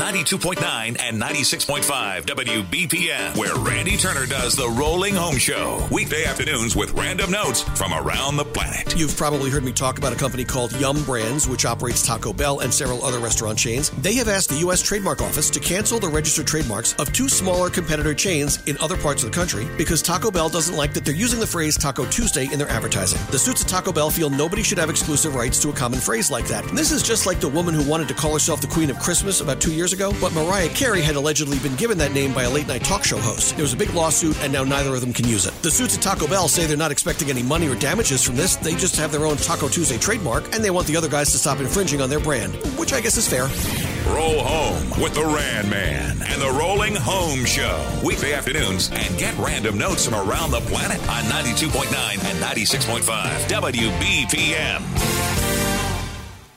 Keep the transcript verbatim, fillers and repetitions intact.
ninety-two point nine and ninety-six point five W B P M, where Randy Turner does the Rolling Home Show. Weekday afternoons with random notes from around the planet. You've probably heard me talk about a company called Yum Brands, which operates Taco Bell and several other restaurant chains. They have asked the U S Trademark Office to cancel the registered trademarks of two smaller competitor chains in other parts of the country because Taco Bell doesn't like that they're using the phrase Taco Tuesday in their advertising. The suits at Taco Bell feel nobody should have exclusive rights to a common phrase like that. And this is just like the woman who wanted to call herself the Queen of Christmas about two years ago, but Mariah Carey had allegedly been given that name by a late-night talk show host. There was a big lawsuit, and now neither of them can use it. The suits at Taco Bell say they're not expecting any money or damages from this. They just have their own Taco Tuesday trademark, and they want the other guys to stop infringing on their brand, which I guess is fair. Roll home with the Ran Man and the Rolling Home Show. Weekday afternoons, and get random notes from around the planet on ninety-two point nine and ninety-six point five W B P M.